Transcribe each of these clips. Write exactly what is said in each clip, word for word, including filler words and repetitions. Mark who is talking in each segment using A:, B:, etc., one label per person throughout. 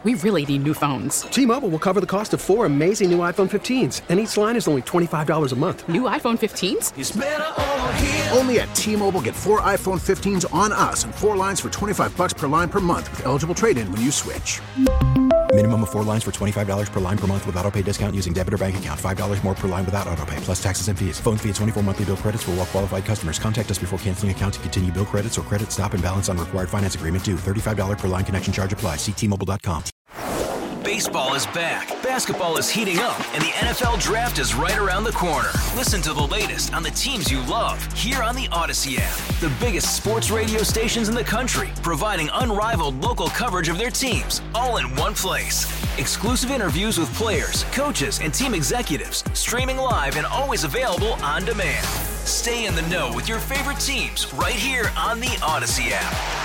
A: We really need new phones.
B: T-Mobile will cover the cost of four amazing new iPhone fifteens, and each line is only twenty-five dollars a month.
A: New iPhone fifteens?
C: It's better over here.
D: Only at T-Mobile, get four iPhone fifteens on us and four lines for twenty-five dollars per line per month with eligible trade-in when you switch.
E: Minimum of four lines for twenty-five dollars per line per month with autopay discount using debit or bank account. five dollars more per line without autopay, plus taxes and fees. Phone fee at twenty-four monthly bill credits for well-qualified customers. Contact us before canceling account to continue bill credits or credit stop and balance on required finance agreement due. thirty-five dollars per line connection charge applies. See T Mobile dot com.
C: Baseball is back, basketball is heating up, and the N F L Draft is right around the corner. Listen to the latest on the teams you love here on the Odyssey app. The biggest sports radio stations in the country, providing unrivaled local coverage of their teams, all in one place. Exclusive interviews with players, coaches, and team executives, streaming live and always available on demand. Stay in the know with your favorite teams right here on the Odyssey app.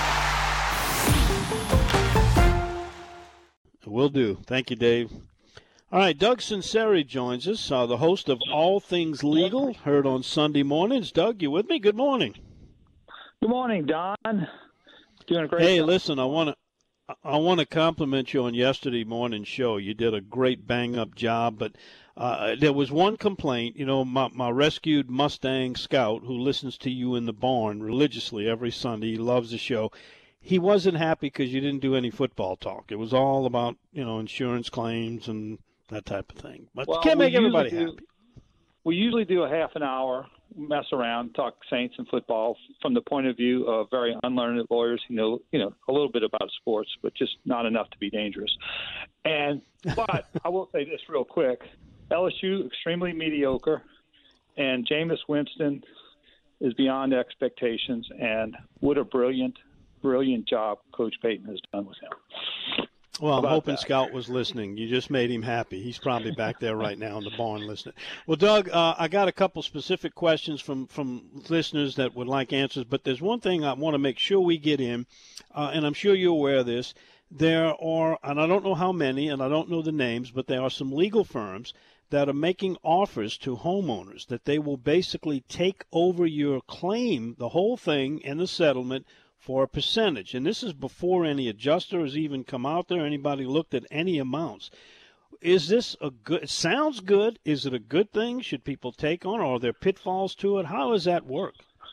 F: Will do. Thank you, Dave. All right, Doug Sinceri joins us, uh, the host of All Things Legal, heard on Sunday mornings. Doug, you with me? Good morning.
G: Good morning, Don. Doing a great
F: Hey,
G: job.
F: listen, I want to I want to compliment you on yesterday morning's show. You did a great bang-up job, but uh, there was one complaint. You know, my, my rescued Mustang Scout, who listens to you in the barn religiously every Sunday, he loves the show. He wasn't happy because you didn't do any football talk. It was all about, you know, insurance claims and that type of thing. But
G: well,
F: you can't make everybody
G: do,
F: happy.
G: We usually do a half an hour, mess around, talk Saints and football from the point of view of very unlearned lawyers who know, you know, a little bit about sports, but just not enough to be dangerous. And but I will say this real quick: L S U extremely mediocre, and Jameis Winston is beyond expectations. And what a brilliant. Brilliant job Coach Payton has done with him.
F: Well, I'm hoping
G: that?
F: Scout was listening. You just made him happy. He's probably back there right now in the barn listening. Well, Doug, uh, I got a couple specific questions from, from listeners that would like answers, but there's one thing I want to make sure we get in, uh, and I'm sure you're aware of this. There are, and I don't know how many, and I don't know the names, but there are some legal firms that are making offers to homeowners that they will basically take over your claim, the whole thing, and the settlement for a percentage. And this is before any adjuster has even come out there, anybody looked at any amounts. Is this a good, it sounds good. Is it a good thing? Should people take on, or are there pitfalls to it? How does that work?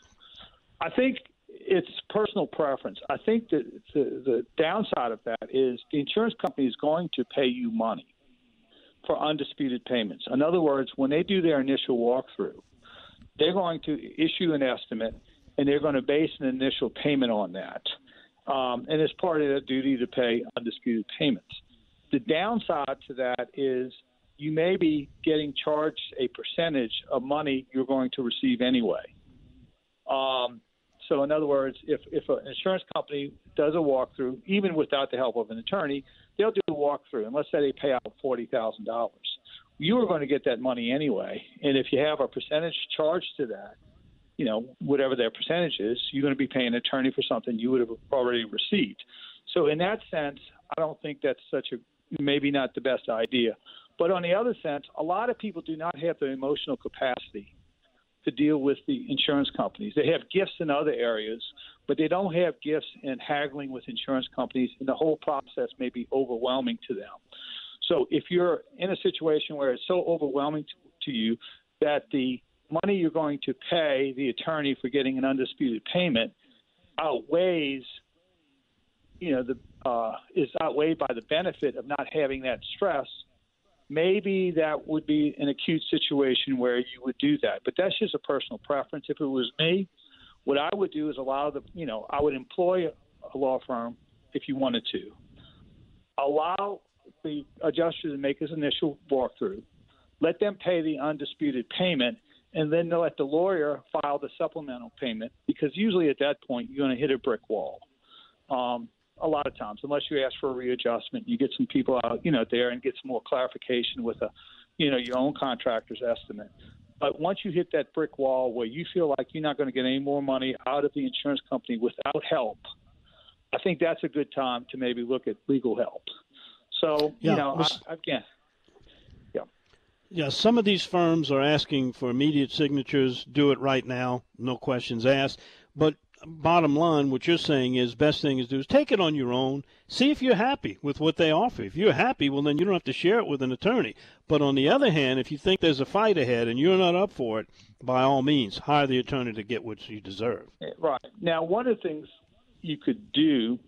G: I think it's personal preference. I think that the, the downside of that is the insurance company is going to pay you money for undisputed payments. In other words, when they do their initial walkthrough, they're going to issue an estimate, and they're going to base an initial payment on that. Um, and it's part of their duty to pay undisputed payments. The downside to that is you may be getting charged a percentage of money you're going to receive anyway. Um, so in other words, if, if an insurance company does a walkthrough, even without the help of an attorney, they'll do a walkthrough, and let's say they pay out forty thousand dollars. You are going to get that money anyway, and if you have a percentage charged to that, you know, whatever their percentage is, you're going to be paying an attorney for something you would have already received. So in that sense, I don't think that's such a, maybe not the best idea. But on the other sense, a lot of people do not have the emotional capacity to deal with the insurance companies. They have gifts in other areas, but they don't have gifts in haggling with insurance companies, and the whole process may be overwhelming to them. So if you're in a situation where it's so overwhelming to, to you that the money you're going to pay the attorney for getting an undisputed payment outweighs, you know, the uh, is outweighed by the benefit of not having that stress, maybe that would be an acute situation where you would do that. But that's just a personal preference. If it was me, what I would do is allow the, you know, I would employ a law firm if you wanted to. Allow the adjuster to make his initial walkthrough. Let them pay the undisputed payment, and then they'll let the lawyer file the supplemental payment, because usually at that point you're going to hit a brick wall. Um, a lot of times, unless you ask for a readjustment, you get some people out, you know, there and get some more clarification with a, you know, your own contractor's estimate. But once you hit that brick wall where you feel like you're not going to get any more money out of the insurance company without help, I think that's a good time to maybe look at legal help. So,
F: yeah,
G: you know,
F: was,
G: I, again, yeah.
F: Yeah, some of these firms are asking for immediate signatures, do it right now, no questions asked. But bottom line, what you're saying is best thing is do is take it on your own. See if you're happy with what they offer. If you're happy, well, then you don't have to share it with an attorney. But on the other hand, if you think there's a fight ahead and you're not up for it, by all means, hire the attorney to get what you deserve.
G: Right. Now, one of the things you could do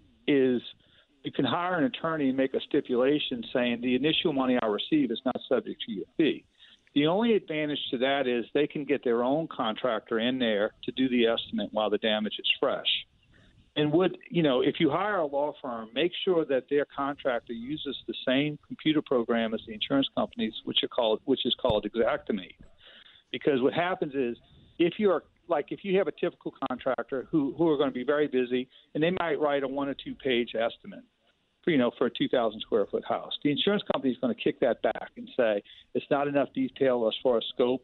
G: is you can hire an attorney and make a stipulation saying the initial money I receive is not subject to your fee. The only advantage to that is they can get their own contractor in there to do the estimate while the damage is fresh. And would, you know, if you hire a law firm, make sure that their contractor uses the same computer program as the insurance companies, which are called, which is called Xactimate. Because what happens is if you're like if you have a typical contractor who, who are going to be very busy and they might write a one or two page estimate, for, you know, for a two thousand square foot house, the insurance company is going to kick that back and say it's not enough detail as far as scope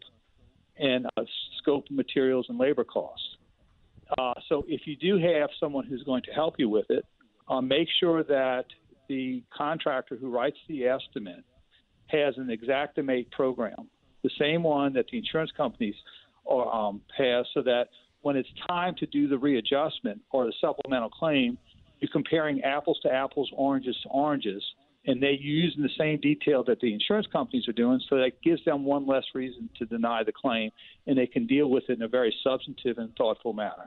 G: and uh, scope, materials, and labor costs. Uh, so if you do have someone who's going to help you with it, uh, make sure that the contractor who writes the estimate has an Xactimate program, the same one that the insurance companies are, um, have, so that when it's time to do the readjustment or the supplemental claim, you're comparing apples to apples, oranges to oranges, and they're using the same detail that the insurance companies are doing, so that gives them one less reason to deny the claim, and they can deal with it in a very substantive and thoughtful manner.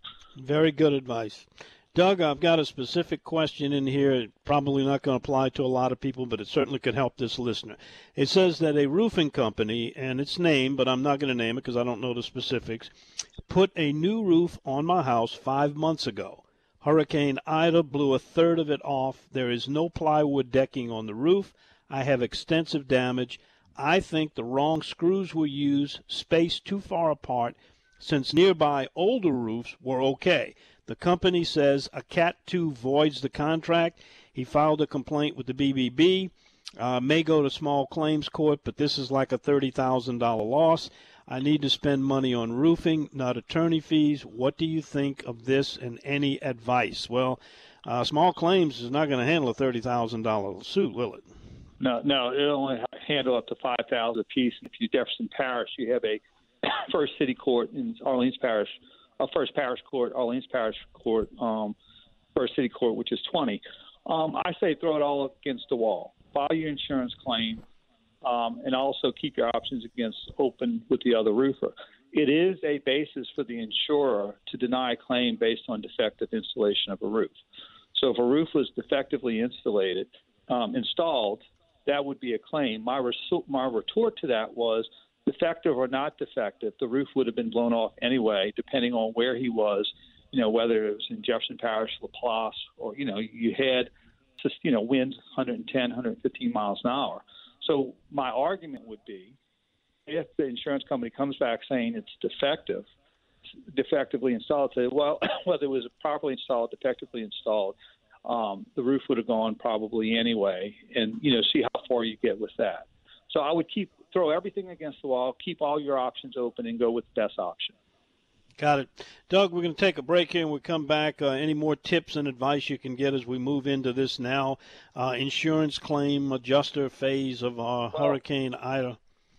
F: Very good advice. Doug, I've got a specific question in here. It's probably not going to apply to a lot of people, but it certainly could help this listener. It says that a roofing company, and it's named, but I'm not going to name it because I don't know the specifics, put a new roof on my house five months ago. Hurricane Ida blew a third of it off. There is no plywood decking on the roof. I have extensive damage. I think the wrong screws were used, spaced too far apart, since nearby older roofs were okay. The company says a Cat two voids the contract. He filed a complaint with the B B B. Uh, may go to small claims court, but this is like a thirty thousand dollars loss. I need to spend money on roofing, not attorney fees. What do you think of this and any advice? Well, uh, small claims is not going to handle a thirty thousand dollars suit, will it?
G: No, no, it'll only handle up to five thousand dollars a piece. If you Jefferson Parish, you have a First City Court in Orleans Parish, uh, First Parish Court, Orleans Parish Court, um, First City Court, which is twenty. Um, I say throw it all against the wall. File your insurance claim, um, and also keep your options against open with the other roofer. It is a basis for the insurer to deny a claim based on defective installation of a roof. So if a roof was defectively installated, um, installed, that would be a claim. My, res- my retort to that was, defective or not defective, the roof would have been blown off anyway, depending on where he was, you know, whether it was in Jefferson Parish, LaPlace, or, you know, you had just, you know, winds one hundred ten, one hundred fifteen miles an hour. So my argument would be, if the insurance company comes back saying it's defective, defectively installed, say, well, whether it was properly installed, defectively installed, um, the roof would have gone probably anyway, and, you know, see how far you get with that. So I would keep throw everything against the wall, keep all your options open, and go with the best option.
F: Got it. Doug, we're going to take a break here and we'll come back. Uh, any more tips and advice you can get as we move into this now uh, insurance claim adjuster phase of uh, well, Hurricane Ida?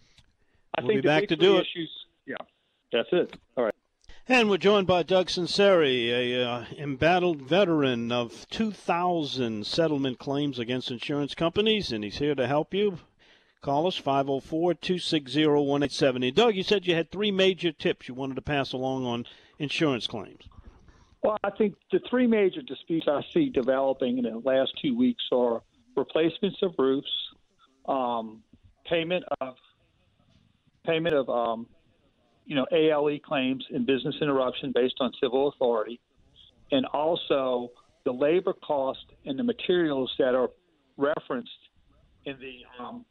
G: I
F: we'll
G: think
F: be back to do it.
G: Issues, yeah, that's it. All right.
F: And we're joined by Doug Sunseri, a uh, embattled veteran of two thousand settlement claims against insurance companies, and he's here to help you. Call us, five oh four, two six zero, one eight seven zero. Doug, you said you had three major tips you wanted to pass along on insurance claims.
G: Well, I think the three major disputes I see developing in the last two weeks are replacements of roofs, um, payment of payment of um, you know A L E claims and business interruption based on civil authority, and also the labor cost and the materials that are referenced in the um,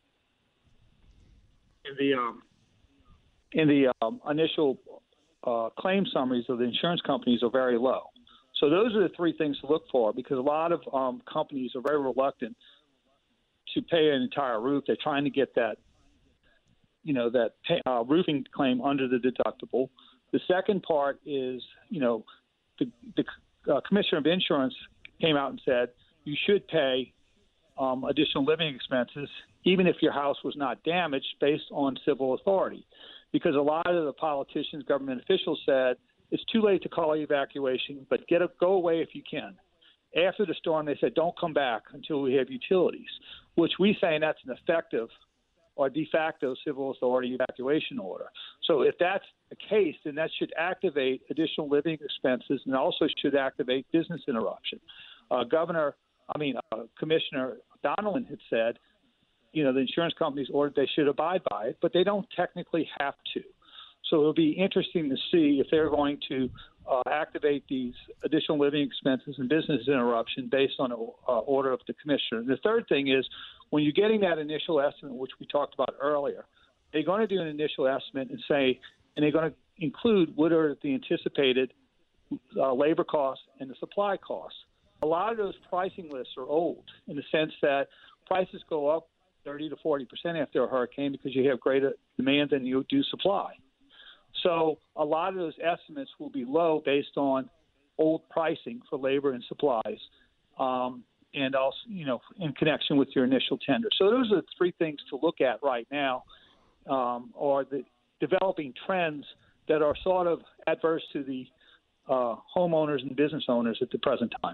G: in the um, in the um, initial uh, claim summaries of the insurance companies are very low. So those are the three things to look for, because a lot of um, companies are very reluctant to pay an entire roof. They're trying to get that, you know, that pay, uh, roofing claim under the deductible. The second part is, you know, the, the uh, Commissioner of Insurance came out and said you should pay um, additional living expenses even if your house was not damaged, based on civil authority. Because a lot of the politicians, government officials said it's too late to call evacuation, but get a, go away if you can. After the storm, they said, don't come back until we have utilities, which we say that's an effective or de facto civil authority evacuation order. So if that's the case, then that should activate additional living expenses and also should activate business interruption. Uh, Governor, I mean, uh, Commissioner Donilon had said, you know, the insurance companies ordered they should abide by it, but they don't technically have to. So it'll be interesting to see if they're going to uh, activate these additional living expenses and business interruption based on an uh, order of the commissioner. And the third thing is, when you're getting that initial estimate, which we talked about earlier, they're going to do an initial estimate and say, and they're going to include what are the anticipated uh, labor costs and the supply costs. A lot of those pricing lists are old in the sense that prices go up thirty to forty percent after a hurricane because you have greater demand than you do supply. So a lot of those estimates will be low based on old pricing for labor and supplies, um, and also, you know, in connection with your initial tender. So those are the three things to look at right now, um, are the developing trends that are sort of adverse to the uh, homeowners and business owners at the present time.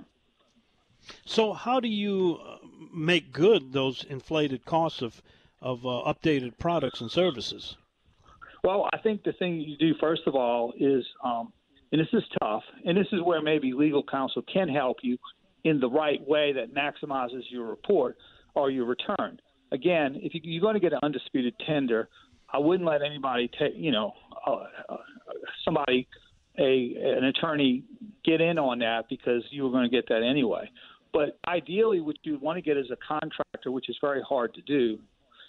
F: So how do you make good those inflated costs of, of uh, updated products and services?
G: Well, I think the thing you do, first of all, is, um, and this is tough, and this is where maybe legal counsel can help you in the right way that maximizes your report or your return. Again, if you, you're going to get an undisputed tender, I wouldn't let anybody take, you know, uh, uh, somebody, a an attorney, get in on that because you were going to get that anyway. But ideally, what you want to get as a contractor, which is very hard to do,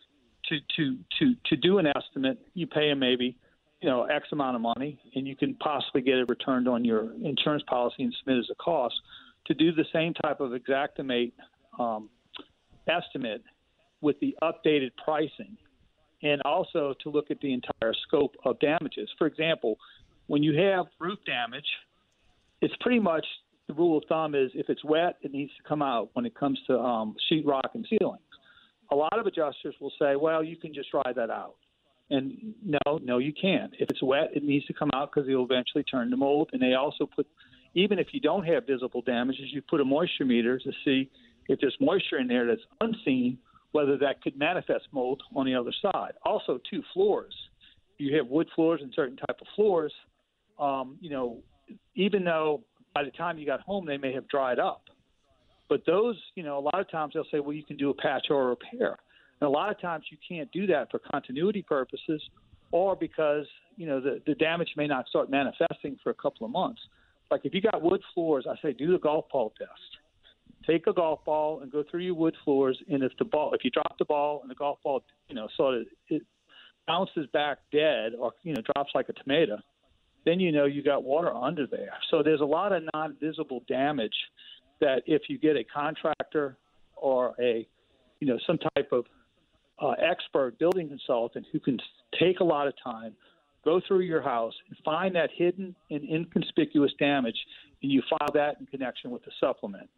G: to to to to do an estimate, you pay them maybe, you know, X amount of money, and you can possibly get it returned on your insurance policy and submit as a cost. To do the same type of Xactimate um, estimate with the updated pricing, and also to look at the entire scope of damages. For example, when you have roof damage, it's pretty much the rule of thumb is if it's wet, it needs to come out when it comes to um, sheetrock and ceilings. A lot of adjusters will say, well, you can just dry that out. And no, no, you can't. If it's wet, it needs to come out because it'll eventually turn to mold. And they also put, even if you don't have visible damages, you put a moisture meter to see if there's moisture in there that's unseen, whether that could manifest mold on the other side. Also, two floors. You have wood floors and certain type of floors. Um, you know, even though by the time you got home they may have dried up, but those, you know, a lot of times they'll say, well, you can do a patch or a repair. And a lot of times you can't do that for continuity purposes, or because, you know, the, the damage may not start manifesting for a couple of months. Like if you got wood floors, I say do the golf ball test. Take a golf ball and go through your wood floors, and if the ball, if you drop the ball and the golf ball, you know, sort of it bounces back dead or, you know, drops like a tomato, then you know you got water under there. So there's a lot of non-visible damage that if you get a contractor or a, you know, some type of uh, expert building consultant who can take a lot of time, go through your house and find that hidden and inconspicuous damage, and you file that in connection with the supplement.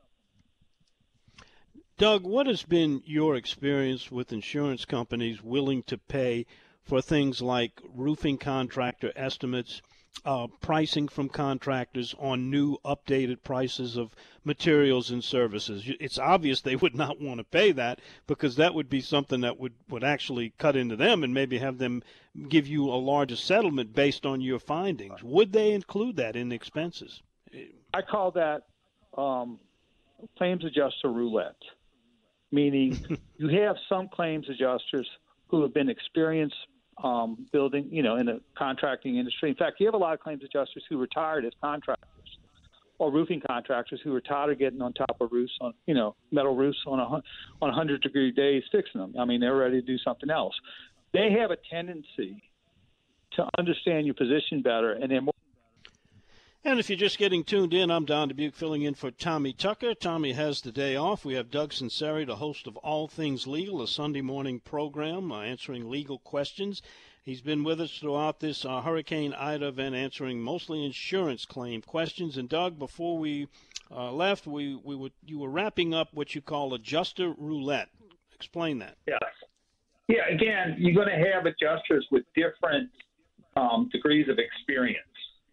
F: Doug, what has been your experience with insurance companies willing to pay for things like roofing contractor estimates, uh, pricing from contractors on new updated prices of materials and services? It's obvious they would not want to pay that because that would be something that would, would actually cut into them and maybe have them give you a larger settlement based on your findings. Would they include that in the expenses?
G: I call that um, claims adjuster roulette, meaning you have some claims adjusters who have been experienced um, building, you know, in the contracting industry. In fact, you have a lot of claims adjusters who retired as contractors, or roofing contractors who are tired of getting on top of roofs, on, you know, metal roofs on a on one hundred degree days fixing them. I mean, they're ready to do something else. They have a tendency to understand your position better, and they're more.
F: And if you're just getting tuned in, I'm Don Dubuque filling in for Tommy Tucker. Tommy has the day off. We have Doug Sinceri, the host of All Things Legal, a Sunday morning program uh, answering legal questions. He's been with us throughout this uh, Hurricane Ida event, answering mostly insurance claim questions. And Doug, before we uh, left, we, we were, you were wrapping up what you call adjuster roulette. Explain that.
G: Yes. Yeah, again, you're going to have adjusters with different um, degrees of experience.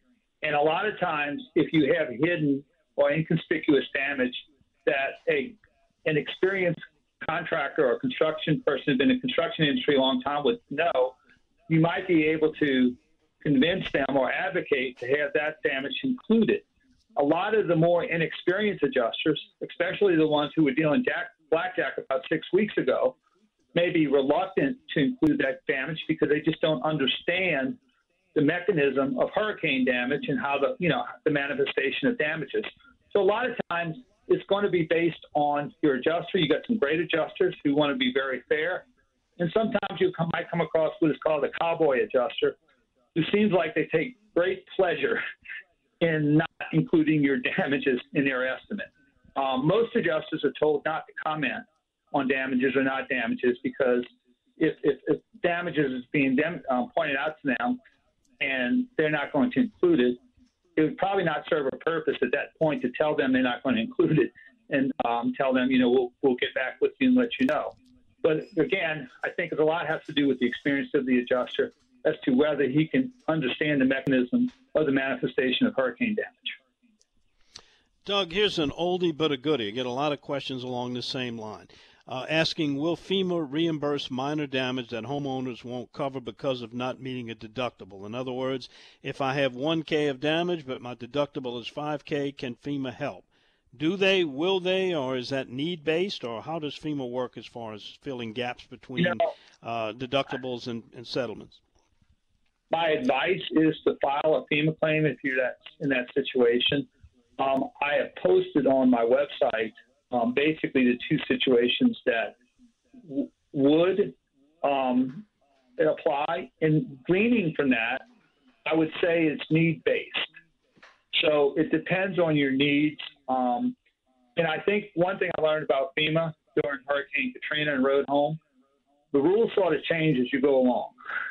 G: And a lot of times, if you have hidden or inconspicuous damage that a an experienced contractor or construction person who's been in the construction industry a long time would know, you might be able to convince them or advocate to have that damage included. A lot of the more inexperienced adjusters, especially the ones who were dealing jack, blackjack about six weeks ago, may be reluctant to include that damage because they just don't understand the mechanism of hurricane damage and how the, you know, the manifestation of damages. So a lot of times it's going to be based on your adjuster. You got some great adjusters who want to be very fair. And sometimes you come, might come across what is called a cowboy adjuster, who seems like they take great pleasure in not including your damages in their estimate. Um, most adjusters are told not to comment on damages or not damages because if, if, if damages is being dem- um, pointed out to them and they're not going to include it, it would probably not serve a purpose at that point to tell them they're not going to include it and um, tell them, you know, we'll, we'll get back with you and let you know. But again, I think a lot has to do with the experience of the adjuster as to whether he can understand the mechanism of the manifestation of hurricane damage.
F: Doug, here's an oldie but a goodie. I get a lot of questions along the same line. Uh, asking, will FEMA reimburse minor damage that homeowners won't cover because of not meeting a deductible? In other words, if I have one K of damage but my deductible is five K, can FEMA help? Do they, will they, or is that need-based, or how does FEMA work as far as filling gaps between you know, uh, deductibles and, and settlements?
G: My advice is to file a FEMA claim if you're that, in that situation. Um, I have posted on my website um, basically the two situations that w- would um, apply. And gleaning from that, I would say it's need-based. So it depends on your needs. Um, and I think one thing I learned about FEMA during Hurricane Katrina and Road Home, the rules sort of change as you go along.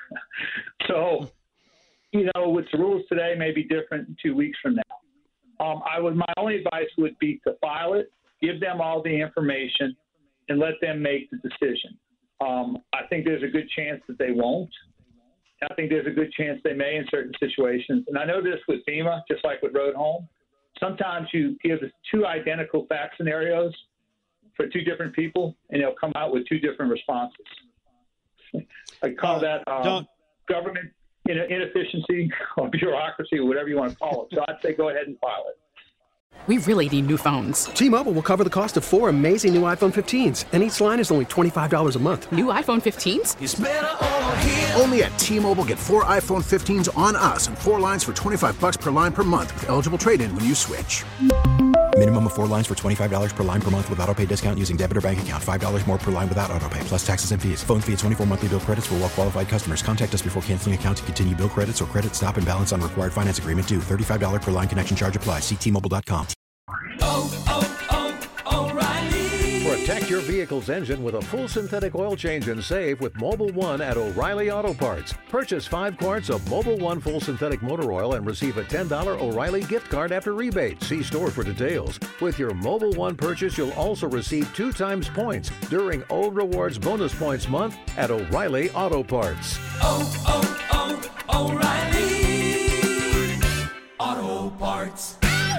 G: So, you know, what's the rules today may be different in two weeks from now. Um, I would, my only advice would be to file it, give them all the information, and let them make the decision. Um, I think there's a good chance that they won't. I think there's a good chance they may in certain situations. And I know this with FEMA, just like with Road Home. Sometimes you give two identical fact scenarios for two different people, and they'll come out with two different responses. I call that um, government inefficiency or bureaucracy or whatever you want to call it. So I'd say go ahead and file it.
A: We really need new phones.
B: T-Mobile will cover the cost of four amazing new iPhone fifteens, and each line is only twenty-five dollars a month.
A: New iPhone fifteens?
C: It's better over here.
D: Only at T-Mobile, get four iPhone fifteens on us and four lines for twenty-five bucks per line per month with eligible trade-in when you switch.
E: Minimum of four lines for twenty-five dollars per line per month with autopay discount using debit or bank account. five dollars more per line without autopay, plus taxes and fees. Phone fee at twenty-four monthly bill credits for well-qualified customers. Contact us before canceling account to continue bill credits or credit stop and balance on required finance agreement due. thirty-five dollars per line connection charge applies. See T Mobile dot com.
H: Oh, oh, oh, O'Reilly.
I: Protect your vehicle's engine with a full synthetic oil change and save with Mobil one at O'Reilly Auto Parts. Purchase five quarts of Mobil one full synthetic motor oil and receive a ten dollars O'Reilly gift card after rebate. See store for details. With your Mobil one purchase, you'll also receive two times points during O Rewards Bonus Points Month at O'Reilly Auto Parts.
H: Oh, oh, oh, O'Reilly Auto Parts.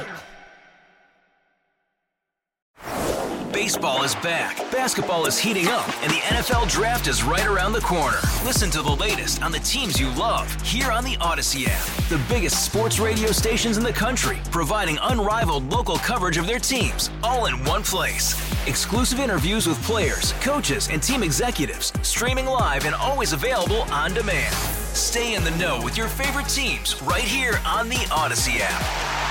C: Baseball is back, basketball is heating up, and the N F L Draft is right around the corner. Listen to the latest on the teams you love here on the Odyssey app. The biggest sports radio stations in the country, providing unrivaled local coverage of their teams, all in one place. Exclusive interviews with players, coaches, and team executives, streaming live and always available on demand. Stay in the know with your favorite teams right here on the Odyssey app.